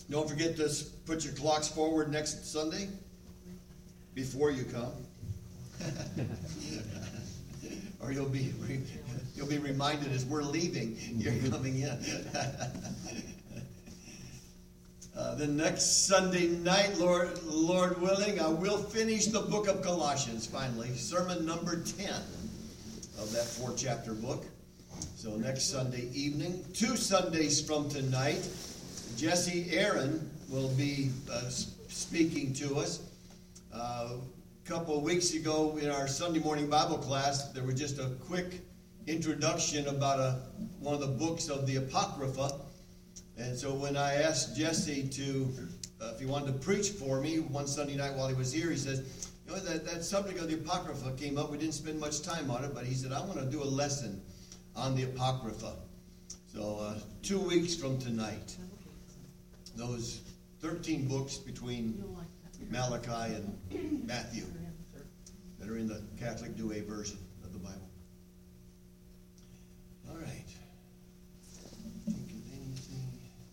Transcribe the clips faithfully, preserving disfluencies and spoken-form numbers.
Don't forget to put your clocks forward next Sunday before you come. Or you'll be you'll be reminded as we're leaving, you're coming in. uh, the next Sunday night, Lord, Lord willing, I will finish the book of Colossians finally. Sermon number ten of that four-chapter book. So next Sunday evening, two Sundays from tonight, Jesse Aaron will be uh, speaking to us. Uh, a couple of weeks ago in our Sunday morning Bible class, there was just a quick introduction about a, one of the books of the Apocrypha. And so when I asked Jesse to, uh, if he wanted to preach for me one Sunday night while he was here, he said, you know, that, that subject of the Apocrypha came up. We didn't spend much time on it, but he said, I want to do a lesson on the Apocrypha. So uh, two weeks from tonight, those thirteen books between Malachi and Matthew that are in the Catholic Douay version of the Bible. All right. Think of anything.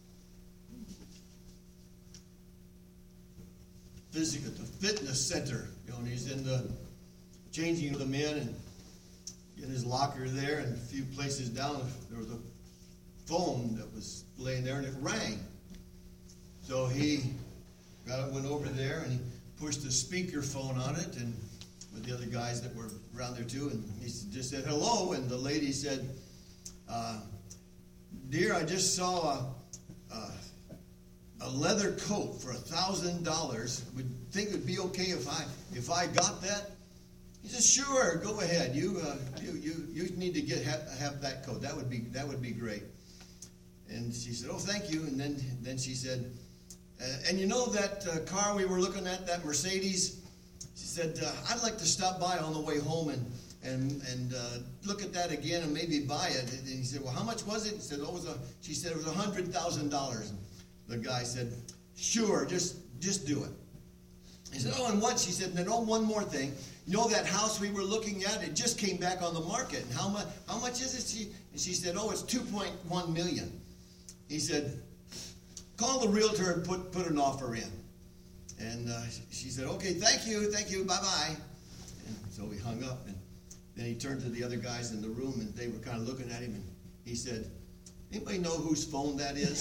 Physical, the fitness center. You know, and he's in the changing them in and in his locker there, and a few places down there was a phone that was laying there and it rang. So he got went over there and he pushed the speaker phone on it, and with the other guys that were around there too, and he just said hello, and the lady said, uh, "Dear, I just saw a, a, a leather coat for a thousand dollars. Would think it would be okay if I if I got that?" He said, "Sure, go ahead. You uh, you you you need to get have, have that coat. That would be that would be great." And she said, "Oh, thank you." And then then she said, uh, "And you know that uh, car we were looking at, that Mercedes?" She said, uh, "I'd like to stop by on the way home and and and uh, look at that again and maybe buy it." And he said, "Well, how much was it?" He said, "Oh, it was a." She said, "It was a hundred thousand dollars." The guy said, "Sure, just just do it." He said, "Oh, and what?" She said, "No, one more thing. You know that house we were looking at? It just came back on the market. And how much? How much is it?" She and she said, "Oh, it's two point one million." He said, "Call the realtor and put put an offer in." And uh, she said, "Okay, thank you, thank you, bye bye." And so we hung up, and then he turned to the other guys in the room, and they were kind of looking at him, and he said, "Anybody know whose phone that is?"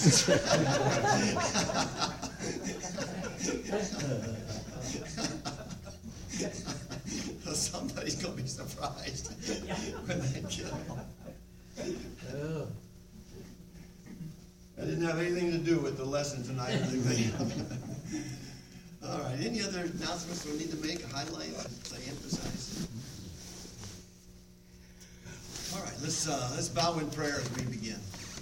Somebody's going to be surprised when they get home. Oh. That didn't have anything to do with the lesson tonight. All right. Any other announcements we need to make, highlight, say, emphasize? All right. Let's uh, let's bow in prayer as we begin.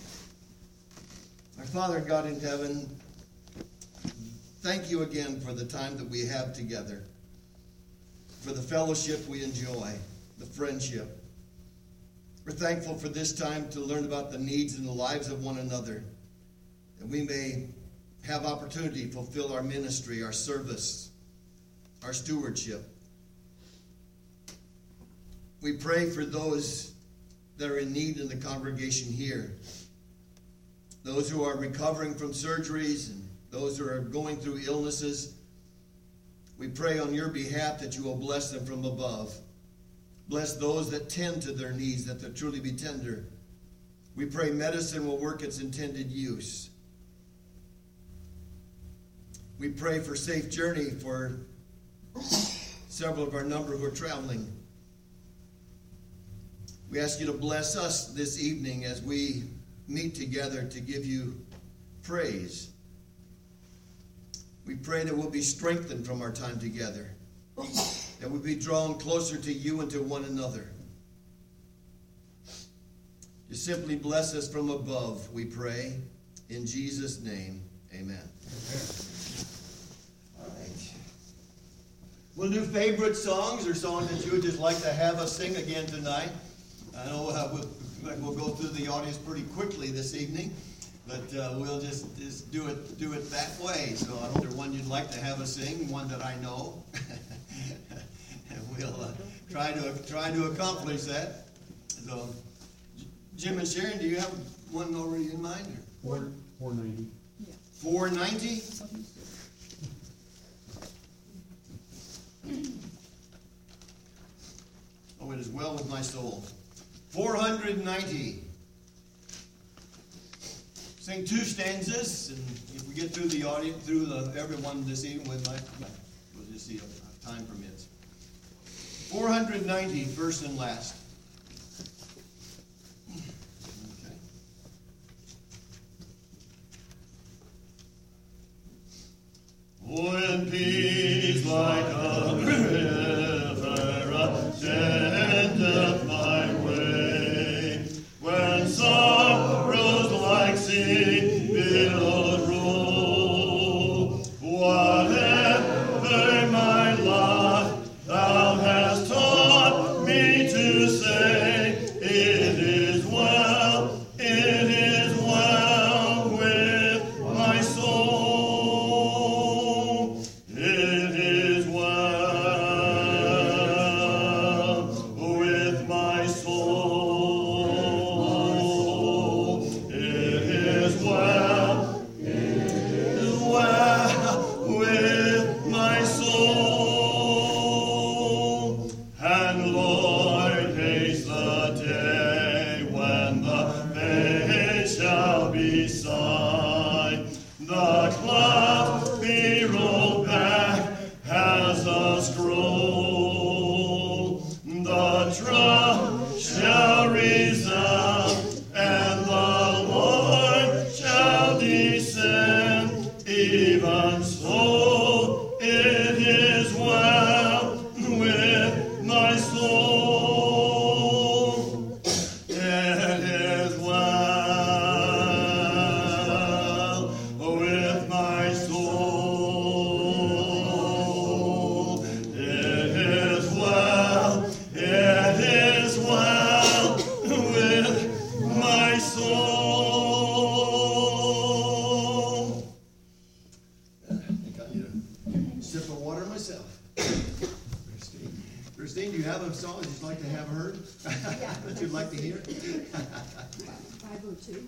Our Father God in heaven, thank you again for the time that we have together, for the fellowship we enjoy, the friendship. We're thankful for this time to learn about the needs and the lives of one another, that we may have opportunity to fulfill our ministry, our service, our stewardship. We pray for those that are in need in the congregation here, those who are recovering from surgeries and those who are going through illnesses. We pray on your behalf that you will bless them from above. Bless those that tend to their needs, that they truly be tender. We pray medicine will work its intended use. We pray for safe journey for several of our number who are traveling. We ask you to bless us this evening as we meet together to give you praise. We pray that we'll be strengthened from our time together, that we'll be drawn closer to you and to one another. You simply bless us from above, we pray. In Jesus' name, amen. Amen. All right. We'll do favorite songs or songs that you would just like to have us sing again tonight. I know uh, we'll, we'll go through the audience pretty quickly this evening. But uh, we'll just, just do it do it that way. So I don't know one you'd like to have us sing, one that I know. And we'll uh, try to try to accomplish that. So, Jim and Sharon, do you have one already in mind? Four four ninety. Yeah. four ninety. Oh, it is well with my soul. four ninety. Sing two stanzas, and if we get through the audience, through the, everyone this evening, we might, we'll just see if time permits. four ninety, first and last. Okay. When peace like a river attendeth my way, when sorrows like sea billows roll, whatever my lot, thou hast taught me to say, it is well, it is well with my soul. It is well with my soul. It is well, it is well with my soul. And Lord, haste the day when the veil shall be signed, the clouds be rolled back as a scroll, the drum shall resound, and the Lord shall descend. Even so, it is well with my soul. It is well with my soul. It is well, it is well with my soul. I think I need a sip of water myself. Christine, Christine, do you have a song you'd like to have heard? Yeah. That you'd like to hear? five oh two.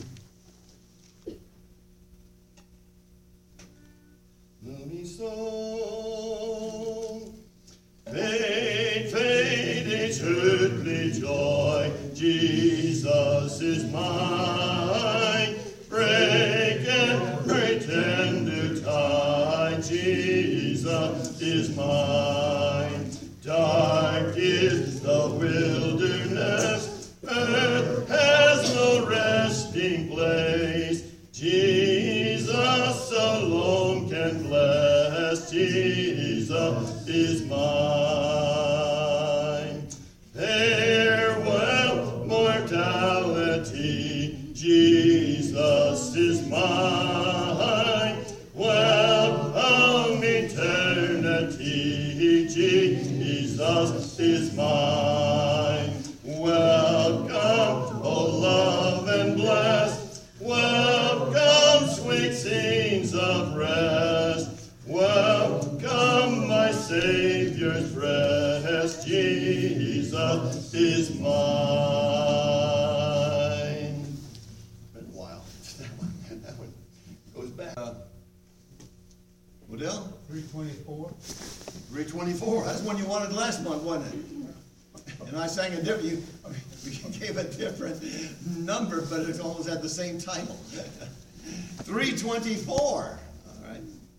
Loving song, fade, fade, earthly joy, Jesus is mine. Break every tender tie, Jesus is mine. Dark is the wilderness, earth has no resting place. Jesus alone can bless, Jesus is mine. Farewell, mortality, Jesus is mine. Welcome, eternity, Jesus is mine. Welcome, oh love and blessed, welcome, sweet scenes of rest. Welcome, my Savior's rest. Jesus is mine. Been a while. That one, that one goes back. Uh, Odell? three twenty-four. three twenty-four. That's one you wanted last month, wasn't it? And I sang a different, you, we gave a different number, but it almost had the same title. three twenty-four. All right.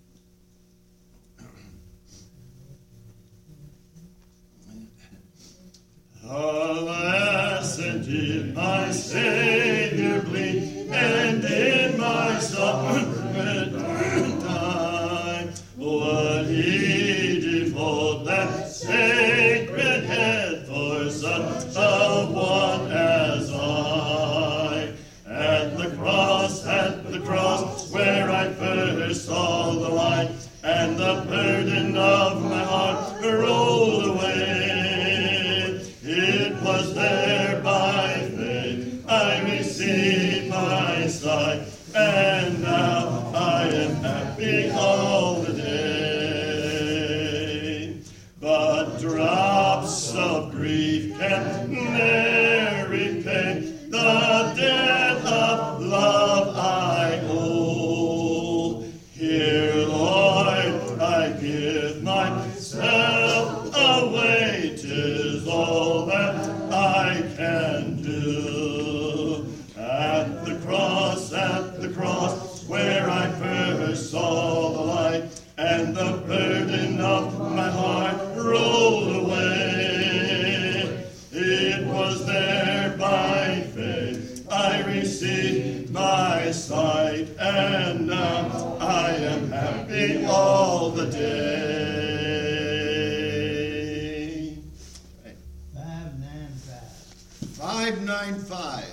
Alas, and did my Savior bleed, and in my suffering time, would he devote that sacred head for such a one as I? At the cross, at the cross, where I first saw the light, and the burden of my heart rolled away. It was there by faith I received me all the day. Right. Five nine five. Five nine five.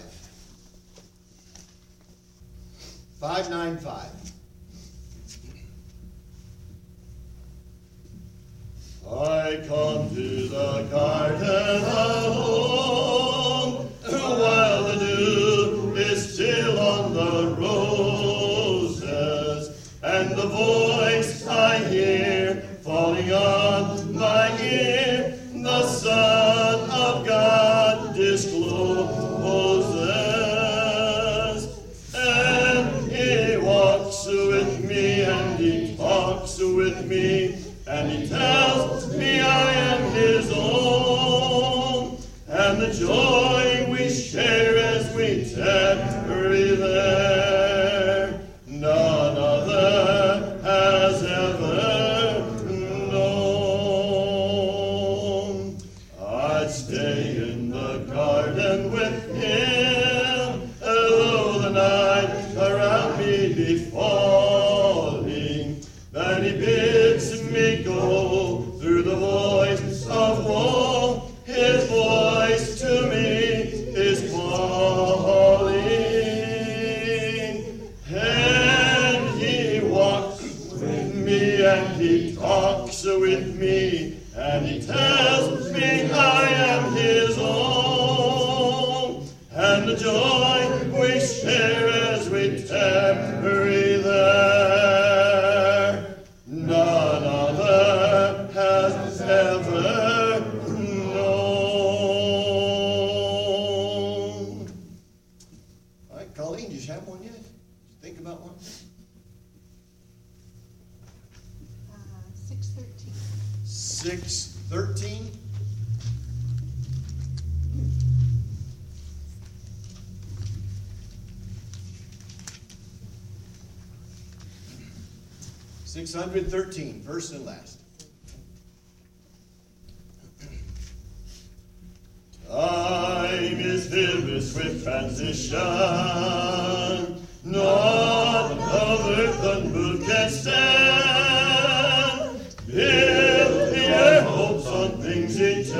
Five nine five. I come to the garden alone, while the dew is still on the roses, and the voice I hear falling on my ear, the Son of God discloses. And he walks with me, and he talks with me, and he tells me I am his own, and the joy we share as we tarry there, none other has ever known. I'd stay in the garden with him, though the night around me be falling, then he bids me go through the voice of woe. His voice to me is calling, and he walks with me, and he talks with me, and he tells me I am his own, and the joy we share as we tarry there, none other has ever known. All right, Colleen, do you have one yet? Did you think about one? Uh, six thirteen. Six thirteen. Six hundred thirteen, first and last. Time is filled with transition, not of earth unmoved can stand. Build your hopes on things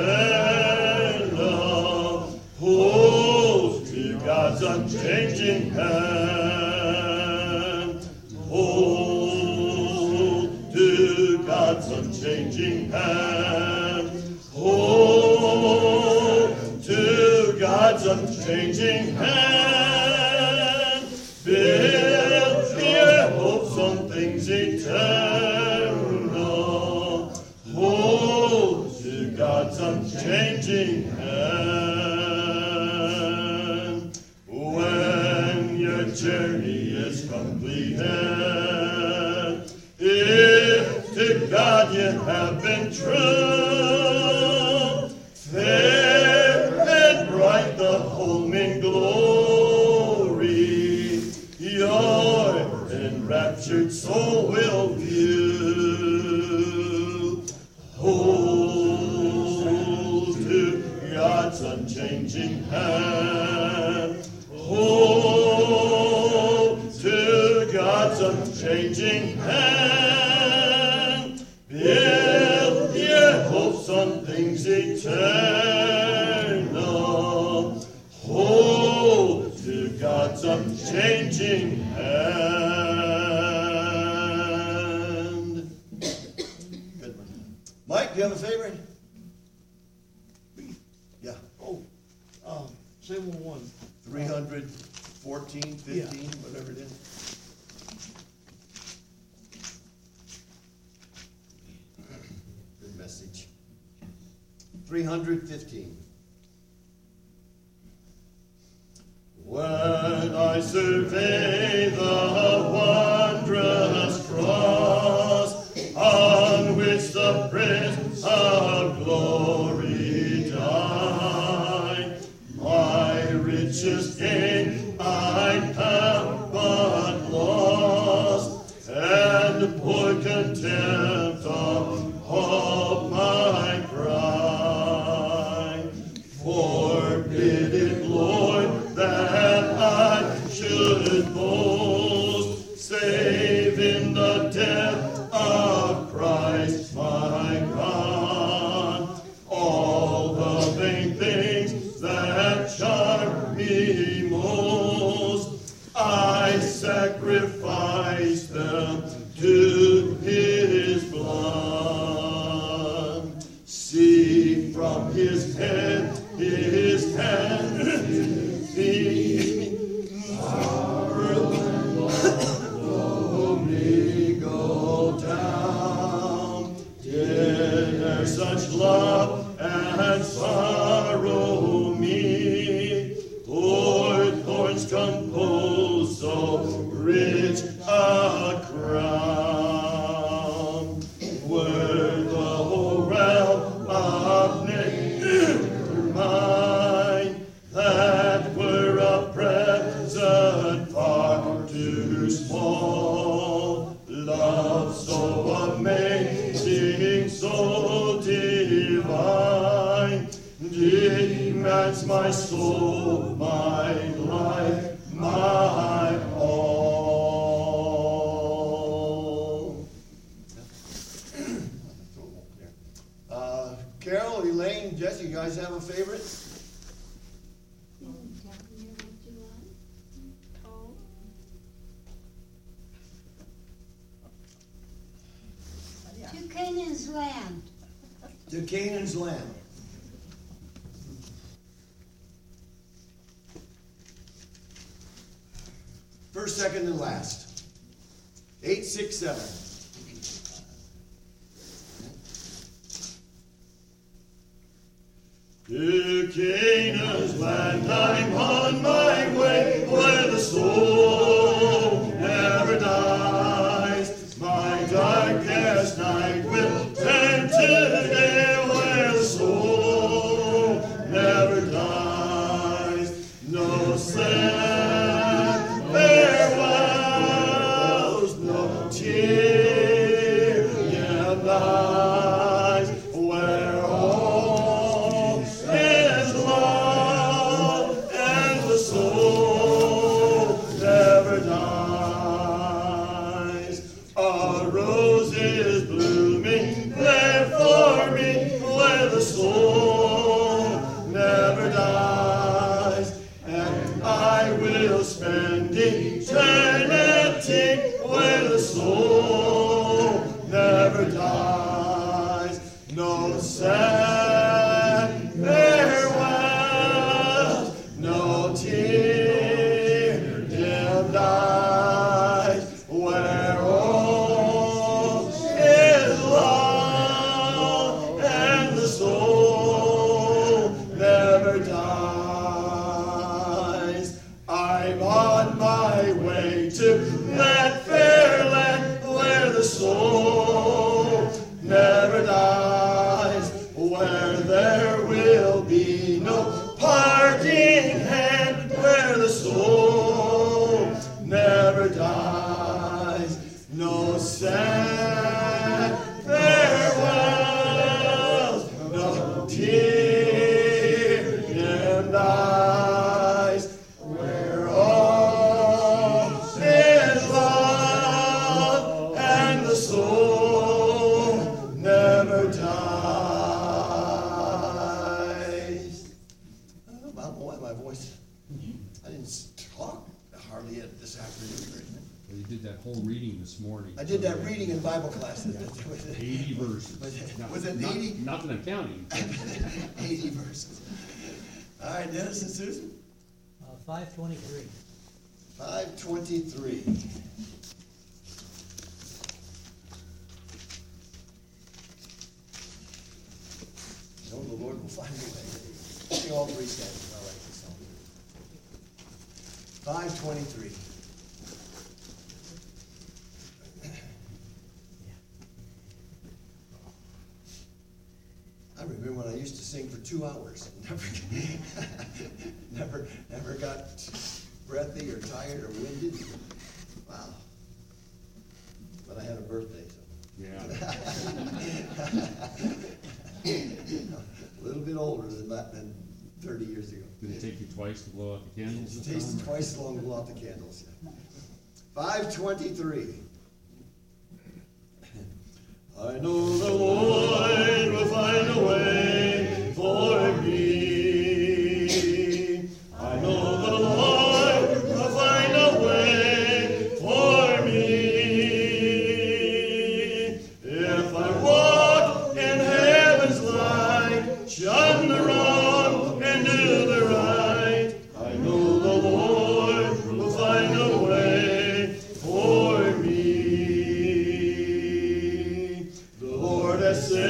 eternal, hold to God's unchanging hand. Hold to God's unchanging hand. Hold to God's unchanging hand. Build your hopes on things eternal. Hold to God's unchanging hand. When your journey is completed, if to God you have been true, fair and bright the home in glory, your enraptured soul will view. Hold to God's unchanging hand. Hold to God's unchanging hand. Build your hopes on things eternal. Hold to God's unchanging hand. Good one. Mike, do you have a favorite? Yeah. Oh, um, seven one. three hundred fourteen, fifteen, whatever it is. Good message. three hundred fifteen. When I survey the wondrous cross on which the Prince of Glory died, my richest gain I have but lost, and poor contempt of all my pride. Forbid it, Lord, that I should boast, save in the death a crown, worth the whole realm of nature mine, that were a present far too small. Love so amazing, so divine, demands my soul, my life, my all. Uh, Carol, Elaine, Jesse, you guys have a favorite? Tell me what you want. Oh. To Canaan's land. To Canaan's land. First, second, and last. Eight, six, seven. To Canaan's land I'm on my way, where the soul never dies. My darkest night will turn to day, where the soul never dies. No sad farewells, no tear in eyes, where all is love and the soul never dies. A rose is blooming there for me, where the soul never dies, and I will spend eternity where the soul never dies. No sad farewells, no tear dimmed eyes, where all is love and the soul never dies. I'm on my way to that fair land where the soul never dies, where there will be no parting hand, where the soul never dies. No sad farewells, no tear dimmed eyes, where all is love and the soul never dies. I don't know why my voice, I didn't talk hardly yet this afternoon. Well, you did that whole reading this morning. I did that reading in Bible class. Eighty verses. Was it- Not- was it not- eighty? Not that I'm counting. eighty verses. All right, Dennis and Susan? Uh, five twenty-three. five twenty-three. No, the Lord will find a way. Sing all three stanzas, I like this song. five twenty-three. I remember when I used to sing for two hours. Never, never, never got breathy or tired or winded. Wow. But I had a birthday, so. Yeah. A little bit older than that, than thirty years ago. Did it take you twice to blow out the candles It this tasted time? twice as long to blow out the candles. Five twenty-three. I know the Lord will find a way for me. I know the Lord will find a way for me. If I walk in heaven's light, shun the wrong and do the right, I know the Lord will find a way for me. The Lord has said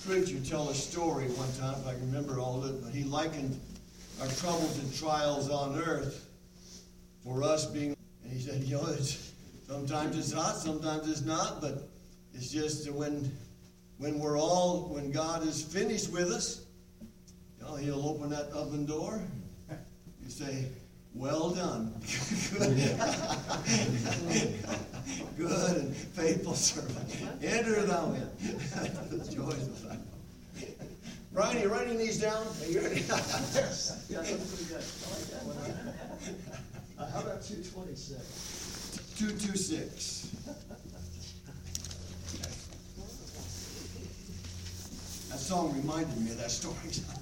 preacher tell a story one time, if I can remember all of it, but he likened our troubles and trials on earth for us being, and he said, you know, it's, sometimes it's hot, sometimes it's not, but it's just when when we're all, when God is finished with us, you know, he'll open that oven door. You say, well done. Good. Good and faithful servant. Enter thou in. The joys of life. Brian, are you writing these down? Are you ready? Yes. Yeah, that's pretty good. I like that one. Uh, how about two twenty-six? two two six. That song reminded me of that story.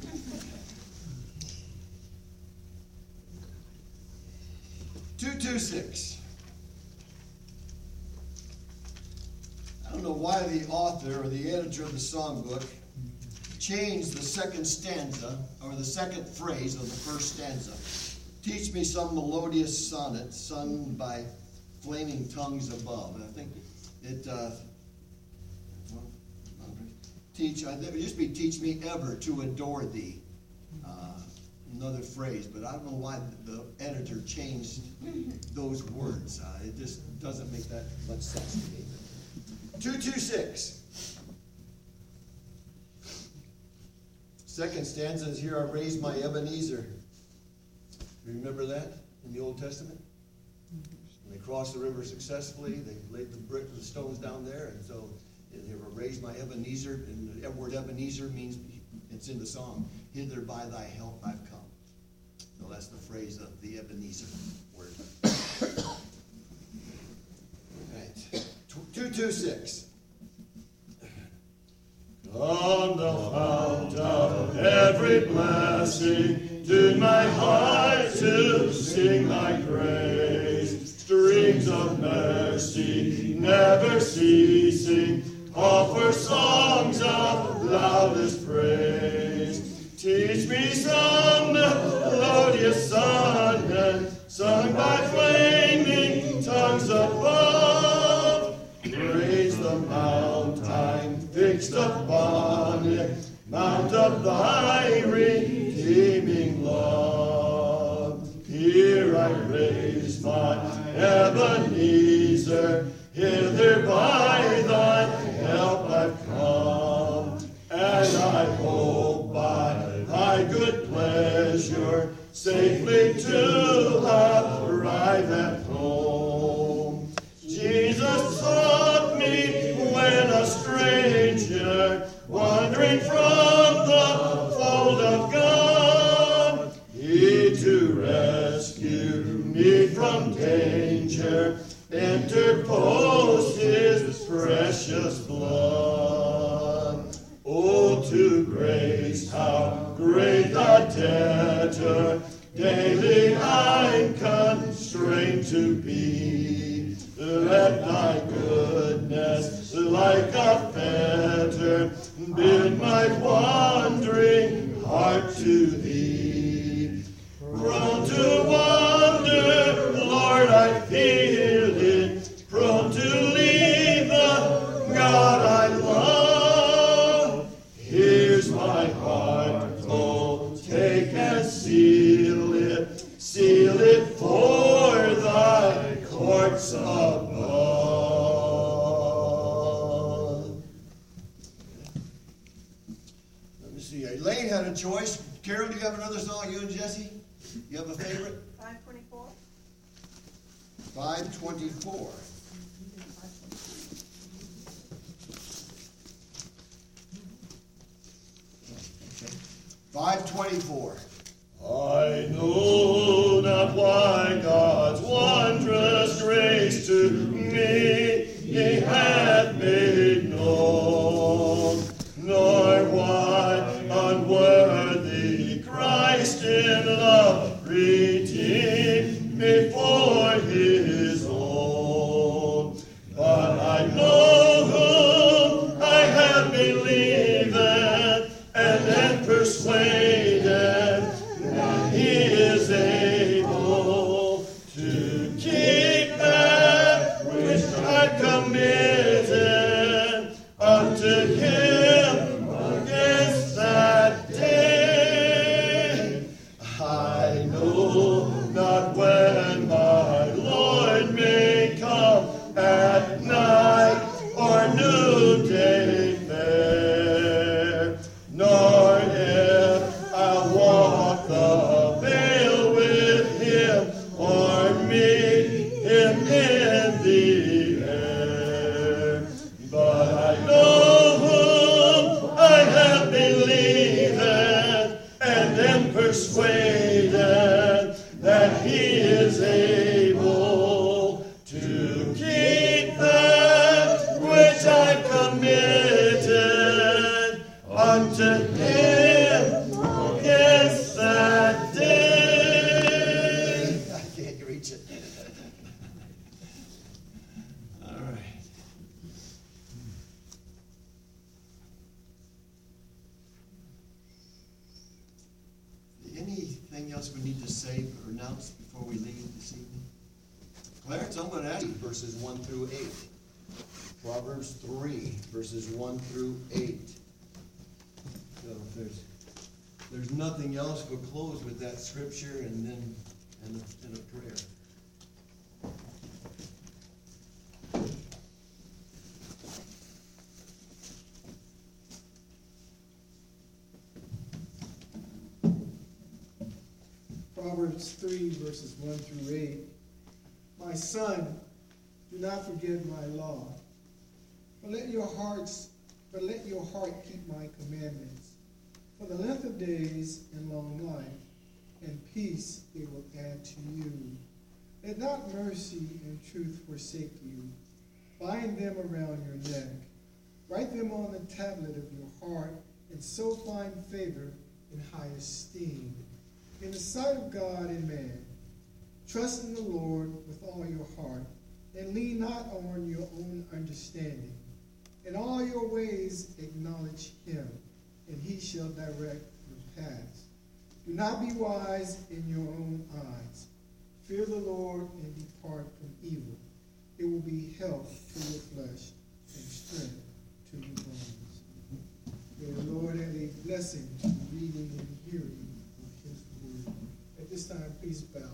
two two six. I don't know why the author or the editor of the songbook changed the second stanza or the second phrase of the first stanza. Teach me some melodious sonnet sung by flaming tongues above. And I think it uh, well, teach. I think it used to be teach me ever to adore thee. Uh, another phrase, but I don't know why the editor changed those words. Uh, it just doesn't make that much sense to me. two two six. Second stanza is here, I raised my Ebenezer. Remember that in the Old Testament? When they crossed the river successfully, they laid the brick, the stones down there, and so they were raised my Ebenezer, and the word Ebenezer means, it's in the song, hither by thy help I've come. So that's the phrase of the Ebenezer word. Right. two two six. Come the fount of every blessing, tune my heart to sing thy praise. Streams of mercy never ceasing, offer songs of loudest praise. Teach me some melodious sonnet, sung by flaming tongues above. Praise the mount I'm fixed upon it, mount of thy redeeming love. Here I raise my Ebenezer, hither by thy help I've come, and I hope by thy good pleasure safely to arrive at home. Jesus taught me when a stranger, wandering from the fold of God, he to rescue me from danger interposed his precious blood. Oh, to grace, how great the debtor daily I'm constrained to be. Let thy goodness, like a fetter, bid my wandering heart to thee. Prone to wander, Lord, I feel it, prone to leave the God I love. Here's my heart, oh, take and seal it, seal it for thy courts above. Let me see. Elaine had a choice. Carol, do you have another song? You and Jesse? You have a favorite? Five twenty-four? five twenty-four. five twenty-four. I know not why God's wondrous grace to me he hath made known, nor why unworthy Christ in love redeemed me for his own. But I know whom I have believed and am persuaded that he is able to keep that which I committed unto him him against that day. I can't reach it. All right. Anything else we need to say or announce before we leave this evening? Clarence, I'm going to ask you. Verses one through eight. Proverbs three, verses one through eight. So if there's, there's nothing else, we'll close with that scripture and then, and a, and a prayer. Proverbs three, verses one through eight. My son, do not forget my law, but let your hearts, but let your heart keep my commandments. For the length of days and long life, and peace it will add to you. Let not mercy and truth forsake you. Bind them around your neck. Write them on the tablet of your heart, and so find favor and high esteem in the sight of God and man. Trust in the Lord with all your heart, and lean not on your own understanding. In all your ways acknowledge him, and he shall direct your paths. Do not be wise in your own eyes. Fear the Lord and depart from evil. It will be health to your flesh and strength to your bones. May the Lord add a blessing to the reading and hearing of his word. At this time, please bow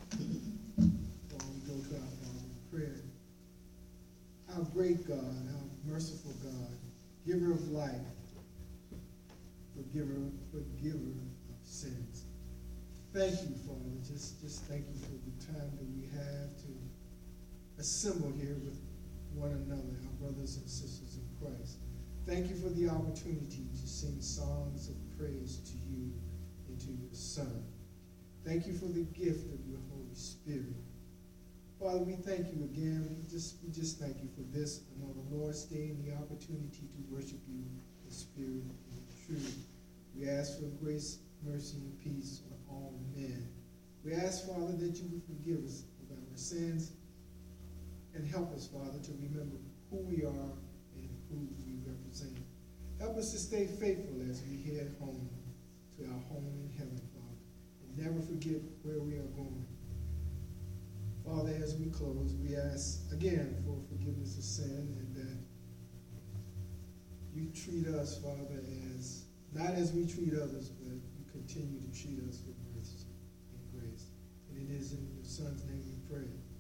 while we go to our final prayer. Our great God, our merciful God, giver of life, forgiver, forgiver of sins. Thank you, Father. Just, just thank you for the time that we have to assemble here with one another, our brothers and sisters in Christ. Thank you for the opportunity to sing songs of praise to you and to your Son. Thank you for the gift of your Holy Spirit. Father, we thank you again. We just, we just thank you for this, another Lord's Day, and the opportunity to worship you in spirit and in truth. We ask for grace, mercy, and peace on all men. We ask, Father, that you would forgive us of our sins and help us, Father, to remember who we are and who we represent. Help us to stay faithful as we head home to our home in heaven, Father, and never forget where we are going. Father, as we close, we ask again for forgiveness of sin, and that you treat us, Father, as not as we treat others, but you continue to treat us with mercy and grace. And it is in your Son's name we pray.